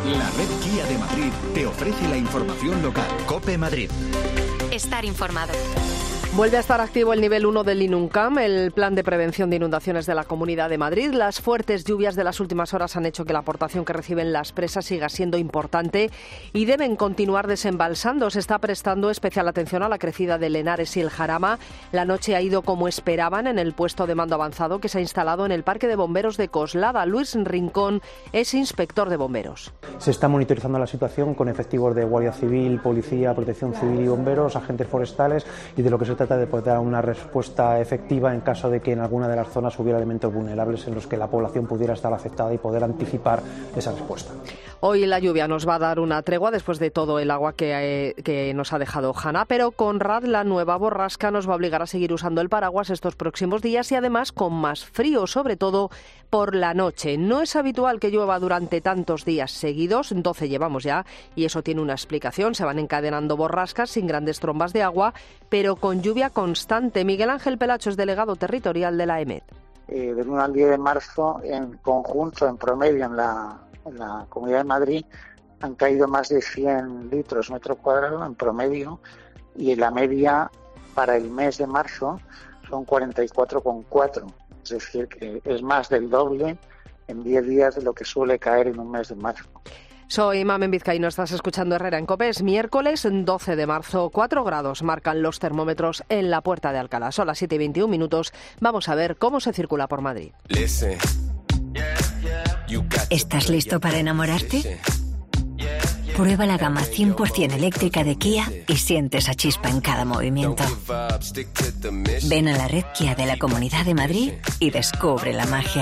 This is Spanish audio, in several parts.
La red Kia de Madrid te ofrece la información local. COPE Madrid. Estar informado. Vuelve a estar activo el nivel 1 del INUNCAM, el plan de prevención de inundaciones de la Comunidad de Madrid. Las fuertes lluvias de las últimas horas han hecho que la aportación que reciben las presas siga siendo importante y deben continuar desembalsando. Se está prestando especial atención a la crecida del Henares y el Jarama. La noche ha ido como esperaban en el puesto de mando avanzado que se ha instalado en el Parque de Bomberos de Coslada. Luis Rincón es inspector de bomberos. Se está monitorizando la situación con efectivos de Guardia Civil, Policía, Protección Civil y bomberos, agentes forestales, y de lo que se trata de poder dar una respuesta efectiva en caso de que en alguna de las zonas hubiera elementos vulnerables en los que la población pudiera estar afectada y poder anticipar esa respuesta. Hoy la lluvia nos va a dar una tregua después de todo el agua que nos ha dejado Hanna, pero Conrad, la nueva borrasca, nos va a obligar a seguir usando el paraguas estos próximos días y además con más frío, sobre todo por la noche. No es habitual que llueva durante tantos días seguidos, 12 llevamos ya, y eso tiene una explicación. Se van encadenando borrascas sin grandes trombas de agua, pero con lluvia constante. Miguel Ángel Pelacho es delegado territorial de la EMET. Del 1 al 10 de marzo, en conjunto, en promedio, en la Comunidad de Madrid, han caído más de 100 litros metro cuadrado en promedio, y en la media para el mes de marzo son 44,4. Es decir, que es más del doble en 10 días de lo que suele caer en un mes de marzo. Soy Mamen Vizcaíno, estás escuchando Herrera en COPE. Es miércoles 12 de marzo, 4 grados marcan los termómetros en la Puerta de Alcalá. Son las 7:21. Vamos a ver cómo se circula por Madrid. ¿Estás listo para enamorarte? Prueba la gama 100% eléctrica de Kia y siente esa chispa en cada movimiento. Ven a la red Kia de la Comunidad de Madrid y descubre la magia.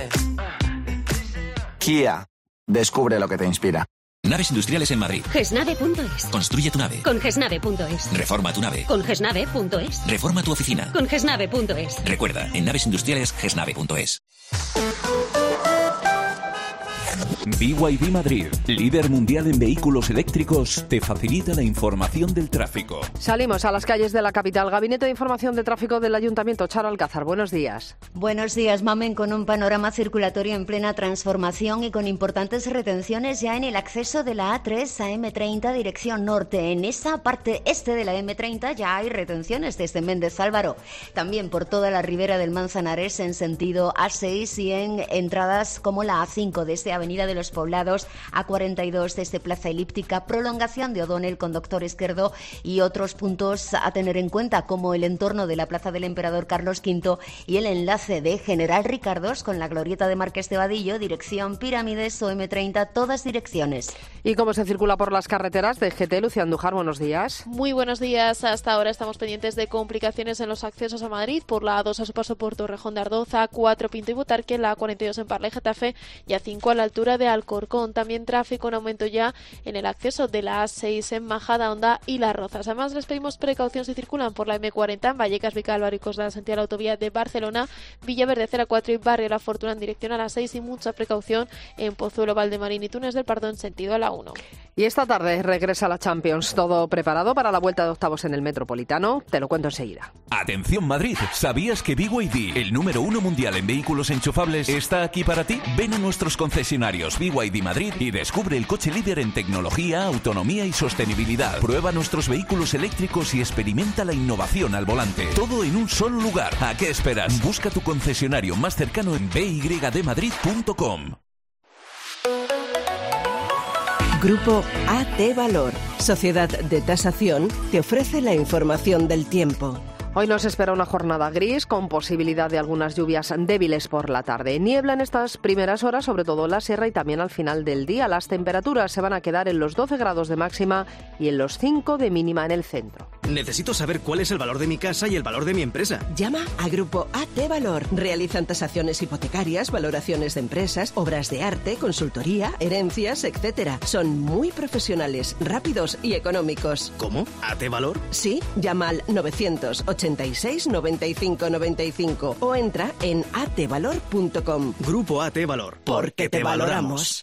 Kia. Descubre lo que te inspira. Naves industriales en Madrid. Gesnave.es. Construye tu nave. Con Gesnave.es. Reforma tu nave. Con Gesnave.es. Reforma tu oficina. Con Gesnave.es. Recuerda, en naves industriales, Gesnave.es. BYD Madrid, líder mundial en vehículos eléctricos, te facilita la información del tráfico. Salimos a las calles de la capital. Gabinete de Información de Tráfico del Ayuntamiento. Charo Alcázar, buenos días. Buenos días, Mamen, con un panorama circulatorio en plena transformación y con importantes retenciones ya en el acceso de la A3 a M30 dirección norte. En esa parte este de la M30 ya hay retenciones desde Méndez Álvaro. También por toda la ribera del Manzanares en sentido A6 y en entradas como la A5 desde Avenida de los Poblados, A42 desde Plaza Elíptica, prolongación de O'Donnell con Doctor Izquierdo y otros puntos a tener en cuenta como el entorno de la Plaza del Emperador Carlos V y el enlace de General Ricardos con la glorieta de Marqués de Vadillo, dirección Pirámides o M30, todas direcciones. ¿Y cómo se circula por las carreteras de GT? Lucía Andújar, buenos días. Muy buenos días. Hasta ahora estamos pendientes de complicaciones en los accesos a Madrid por la A2 a su paso por Torrejón de Ardoz, A4 Pinto y Butarque, la A42 en Parla y Getafe y A5 a la altura de Alcorcón. También tráfico en aumento ya en el acceso de la A6 en Majadahonda y Las Rozas. Además, les pedimos precaución si circulan por la M40 en Vallecas, Vicálvaro y Coslada, sentido la autovía de Barcelona, Villaverde, Cera 4 y Barrio La Fortuna en dirección a la 6 y mucha precaución en Pozuelo, Valdemarín y Túnez del Pardo en sentido a la 1. Y esta tarde regresa la Champions. Todo preparado para la vuelta de octavos en el Metropolitano. Te lo cuento enseguida. Atención Madrid, ¿sabías que BYD, el número 1 mundial en vehículos enchufables, está aquí para ti? Ven a nuestros concesionarios BYD Madrid y descubre el coche líder en tecnología, autonomía y sostenibilidad. Prueba nuestros vehículos eléctricos y experimenta la innovación al volante. Todo en un solo lugar. ¿A qué esperas? Busca tu concesionario más cercano en bydmadrid.com. Grupo AT Valor, Sociedad de Tasación, te ofrece la información del tiempo. Hoy nos espera una jornada gris con posibilidad de algunas lluvias débiles por la tarde. Niebla en estas primeras horas, sobre todo en la sierra y también al final del día. Las temperaturas se van a quedar en los 12 grados de máxima y en los 5 de mínima en el centro. Necesito saber cuál es el valor de mi casa y el valor de mi empresa. Llama a Grupo AT Valor. Realizan tasaciones hipotecarias, valoraciones de empresas, obras de arte, consultoría, herencias, etc. Son muy profesionales, rápidos y económicos. ¿Cómo? ¿AT Valor? Sí, llama al 986 95 95 o entra en atvalor.com. Grupo AT Valor. Porque te valoramos.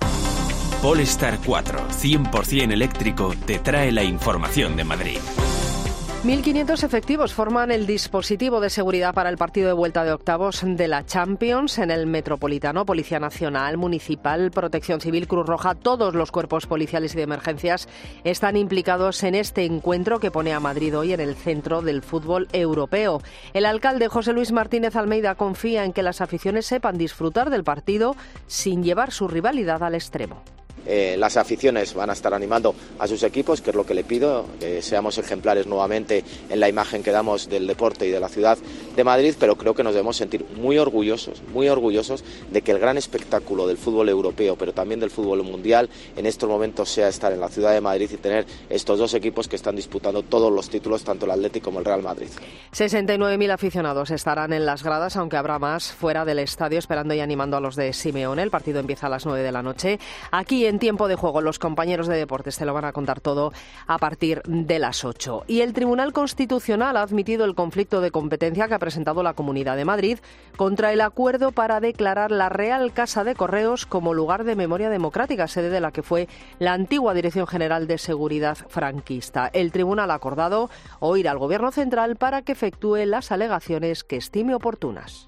Polestar 4, 100% eléctrico, te trae la información de Madrid. 1.500 efectivos forman el dispositivo de seguridad para el partido de vuelta de octavos de la Champions en el Metropolitano. Policía Nacional, Municipal, Protección Civil, Cruz Roja, todos los cuerpos policiales y de emergencias están implicados en este encuentro que pone a Madrid hoy en el centro del fútbol europeo. El alcalde José Luis Martínez Almeida confía en que las aficiones sepan disfrutar del partido sin llevar su rivalidad al extremo. Las aficiones van a estar animando a sus equipos, que es lo que le pido, que seamos ejemplares nuevamente en la imagen que damos del deporte y de la ciudad de Madrid, pero creo que nos debemos sentir muy orgullosos de que el gran espectáculo del fútbol europeo, pero también del fútbol mundial, en estos momentos sea estar en la ciudad de Madrid y tener estos dos equipos que están disputando todos los títulos, tanto el Athletic como el Real Madrid. 69.000 aficionados estarán en las gradas, aunque habrá más fuera del estadio, esperando y animando a los de Simeone. El partido empieza a las 9 de la noche. Aquí en tiempo de juego, los compañeros de deportes te lo van a contar todo a partir de las 8. Y el Tribunal Constitucional ha admitido el conflicto de competencia que ha presentado la Comunidad de Madrid contra el acuerdo para declarar la Real Casa de Correos como lugar de memoria democrática, sede de la que fue la antigua Dirección General de Seguridad franquista. El tribunal ha acordado oír al Gobierno central para que efectúe las alegaciones que estime oportunas.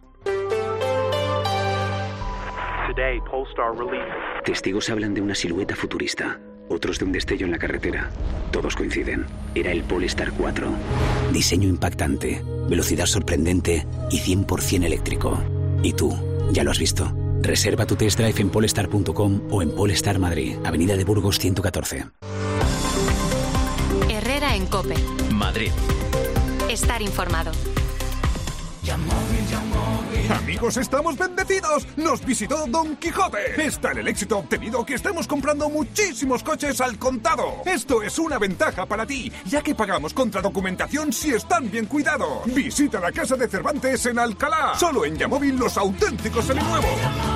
Testigos hablan de una silueta futurista, otros de un destello en la carretera. Todos coinciden. Era el Polestar 4. Diseño impactante, velocidad sorprendente y 100% eléctrico. ¿Y tú? ¿Ya lo has visto? Reserva tu test drive en polestar.com o en Polestar Madrid, Avenida de Burgos 114. Herrera en COPE. Madrid. Estar informado. Amigos, estamos bendecidos. Nos visitó Don Quijote. Es tal el éxito obtenido que estamos comprando muchísimos coches al contado. Esto es una ventaja para ti, ya que pagamos contra documentación si están bien cuidados. Visita la Casa de Cervantes en Alcalá. Solo en Yamóvil los auténticos seminuevos.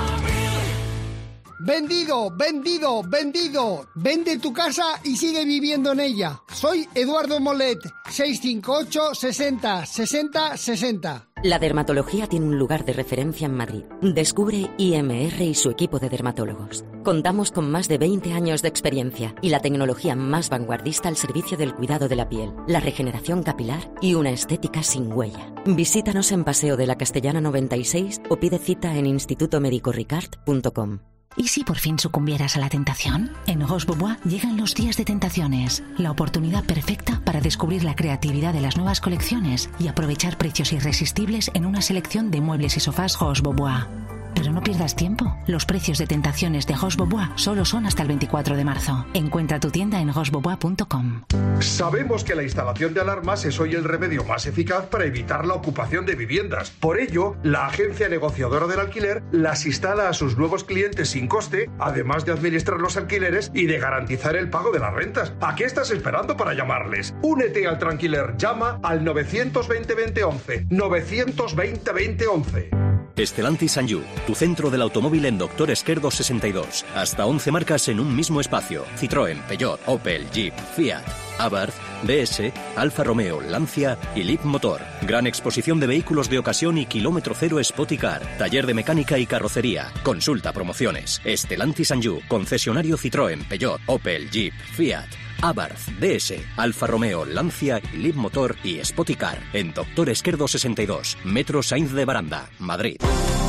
Vendido, vendido, vendido. Vende tu casa y sigue viviendo en ella. Soy Eduardo Molet, 658 60 60 60. La dermatología tiene un lugar de referencia en Madrid. Descubre IMR y su equipo de dermatólogos. Contamos con más de 20 años de experiencia y la tecnología más vanguardista al servicio del cuidado de la piel, la regeneración capilar y una estética sin huella. Visítanos en Paseo de la Castellana 96 o pide cita en institutomedicoricard.com. ¿Y si por fin sucumbieras a la tentación? En Roche Bobois llegan los días de tentaciones, la oportunidad perfecta para descubrir la creatividad de las nuevas colecciones y aprovechar precios irresistibles en una selección de muebles y sofás Roche Bobois. Pero no pierdas tiempo. Los precios de tentaciones de Roche Bobois solo son hasta el 24 de marzo. Encuentra tu tienda en rochebobois.com. Sabemos que la instalación de alarmas es hoy el remedio más eficaz para evitar la ocupación de viviendas. Por ello, la agencia negociadora del alquiler las instala a sus nuevos clientes sin coste, además de administrar los alquileres y de garantizar el pago de las rentas. ¿A qué estás esperando para llamarles? Únete al Tranquiler. Llama al 920 20 11. 920 20 11. Stellantis Sanyu, tu centro del automóvil en Doctor Esquerdo 62. Hasta 11 marcas en un mismo espacio. Citroën, Peugeot, Opel, Jeep, Fiat, Abarth, DS, Alfa Romeo, Lancia y Leapmotor. Gran exposición de vehículos de ocasión y kilómetro cero Spoticar. Taller de mecánica y carrocería. Consulta promociones. Stellantis Sanyu, concesionario Citroën, Peugeot, Opel, Jeep, Fiat, Abarth, DS, Alfa Romeo, Lancia, Leapmotor y Spoticar. En Doctor Esquerdo 62, Metro Sainz de Baranda, Madrid.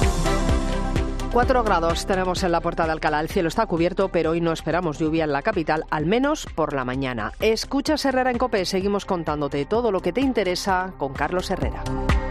4 grados tenemos en la Puerta de Alcalá. El cielo está cubierto, pero hoy no esperamos lluvia en la capital, al menos por la mañana. Escuchas Herrera en COPE. Seguimos contándote todo lo que te interesa con Carlos Herrera.